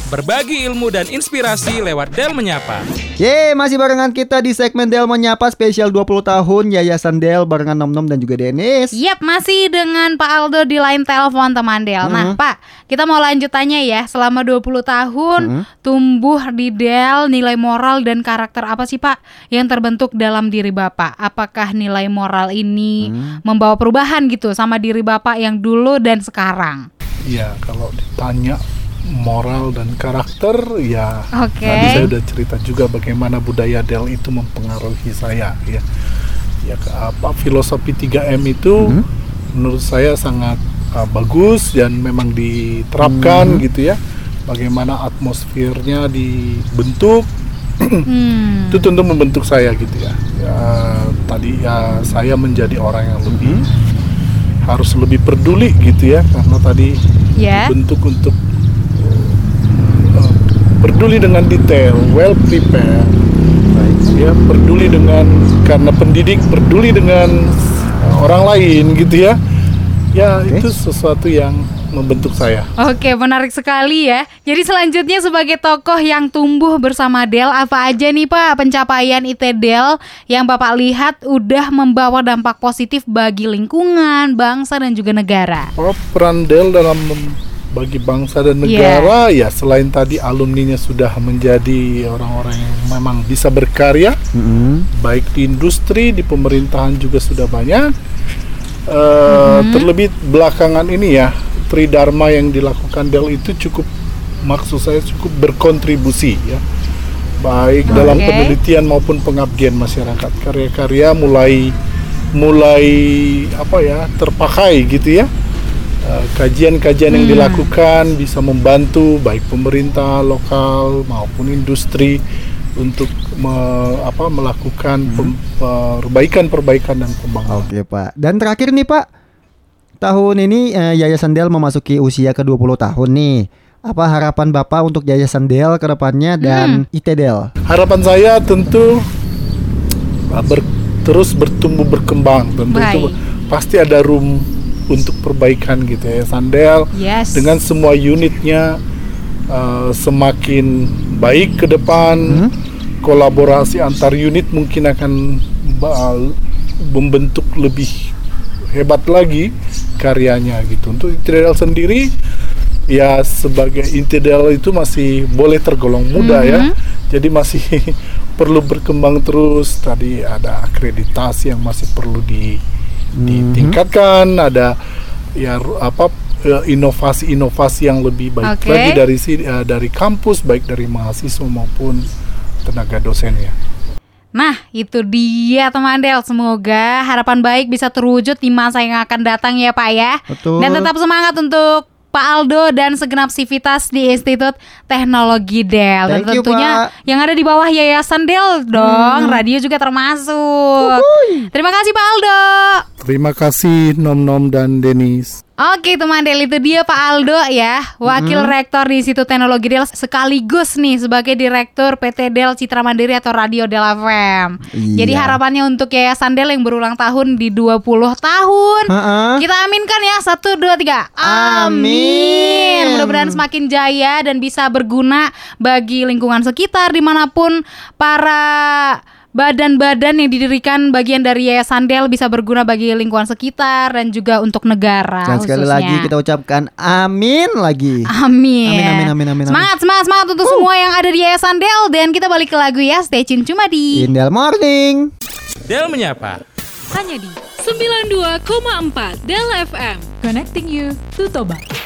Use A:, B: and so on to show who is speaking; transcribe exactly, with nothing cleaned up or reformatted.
A: berbagi ilmu dan inspirasi lewat Del Menyapa.
B: Yeay, masih barengan kita di segmen Del Menyapa spesial dua puluh tahun Yayasan Del barengan Nom Nom dan juga Dennis.
C: Yap, masih dengan Pak Aldo di line telepon teman Del.
B: Mm-hmm.
C: Nah Pak, kita mau lanjut tanya ya. Selama dua puluh tahun
B: Mm-hmm.
C: tumbuh di Del, nilai moral dan karakter apa sih Pak yang terbentuk dalam diri Bapak? Apakah nilai moral ini mm-hmm. membawa perubahan gitu sama diri Bapak yang dulu dan sekarang?
D: Ya, kalau ditanya moral dan karakter, ya
C: okay.
D: Tadi saya udah cerita juga bagaimana budaya Del itu mempengaruhi saya, ya. Ya apa filosofi tiga M itu mm-hmm. menurut saya sangat uh, bagus dan memang diterapkan mm-hmm. gitu ya. Bagaimana atmosfernya dibentuk, mm. itu tentu membentuk saya gitu ya. Ya tadi ya saya menjadi orang yang lebih mm-hmm. harus lebih peduli gitu ya, karena tadi yeah. dibentuk untuk peduli dengan detail, well prepared, ya peduli dengan karena pendidik peduli dengan orang lain gitu ya, ya okay. Itu sesuatu yang membentuk saya.
C: Oke, menarik sekali ya. Jadi selanjutnya sebagai tokoh yang tumbuh bersama Del, apa aja nih Pak pencapaian I T Del yang Bapak lihat udah membawa dampak positif bagi lingkungan, bangsa dan juga negara?
D: Oh, peran Del dalam bagi bangsa dan negara yeah. ya selain tadi alumninya sudah menjadi orang-orang yang memang bisa berkarya mm-hmm. baik di industri, di pemerintahan juga sudah banyak uh, mm-hmm. terlebih belakangan ini ya tridharma yang dilakukan Del itu cukup, maksud saya cukup berkontribusi ya baik okay. dalam penelitian maupun pengabdian masyarakat. Karya-karya mulai mulai apa ya terpakai gitu ya. Uh, kajian-kajian yang hmm. dilakukan bisa membantu baik pemerintah lokal maupun industri untuk me, apa, melakukan hmm. pem, perbaikan-perbaikan dan pembangunan.
B: Oke Pak. Dan terakhir nih Pak, tahun ini eh, Yayasan Del memasuki usia ke dua puluh tahun nih. Apa harapan Bapak untuk Yayasan Del ke depannya dan hmm. I T Del?
D: Harapan saya tentu ber, terus bertumbuh berkembang. Tentu itu pasti ada room untuk perbaikan gitu ya. Sandel yes. dengan semua unitnya uh, semakin baik ke depan, hmm? kolaborasi antar unit mungkin akan uh, membentuk lebih hebat lagi karyanya gitu. Untuk I T Del sendiri ya sebagai I T Del itu masih boleh tergolong muda mm-hmm. ya, jadi masih perlu berkembang terus. Tadi ada akreditasi yang masih perlu di ditingkatkan, mm-hmm. ada ya apa inovasi-inovasi yang lebih baik okay. lagi dari uh, dari kampus, baik dari mahasiswa maupun tenaga dosennya.
C: Nah, itu dia teman Del. Semoga harapan baik bisa terwujud di masa yang akan datang ya Pak ya.
B: Betul.
C: Dan tetap semangat untuk Pak Aldo dan segenap sivitas di Institut Teknologi Del. Dan
B: Thank
C: tentunya
B: you,
C: yang ada di bawah Yayasan Del dong. Hmm. Radio juga termasuk. Uhuy. Terima kasih Pak Aldo.
D: Terima kasih Nom Nom dan Dennis.
C: Oke teman Del, itu dia Pak Aldo ya, Wakil hmm. Rektor di Institut Teknologi Del, sekaligus nih sebagai Direktur P T Del Citra Mandiri atau Radio Del F M. Iya. Jadi harapannya untuk Yayasan Del yang berulang tahun di dua puluh tahun, uh-uh. kita aminkan ya, satu, dua, tiga, amin. Mudah-mudahan semakin jaya dan bisa berguna bagi lingkungan sekitar dimanapun para badan-badan yang didirikan bagian dari Yayasan Del bisa berguna bagi lingkungan sekitar dan juga untuk negara.
B: Dan sekali
C: khususnya.
B: lagi kita ucapkan amin lagi.
C: Amin.
B: Amin amin amin amin.
C: Semangat semangat semangat untuk uh. semua yang ada di Yayasan Del. Dan kita balik ke lagu ya. Stay tune cuma di
B: In Del Morning.
A: Del Menyapa.
E: Hanya di sembilan puluh dua koma empat Del F M. Connecting you to Toba.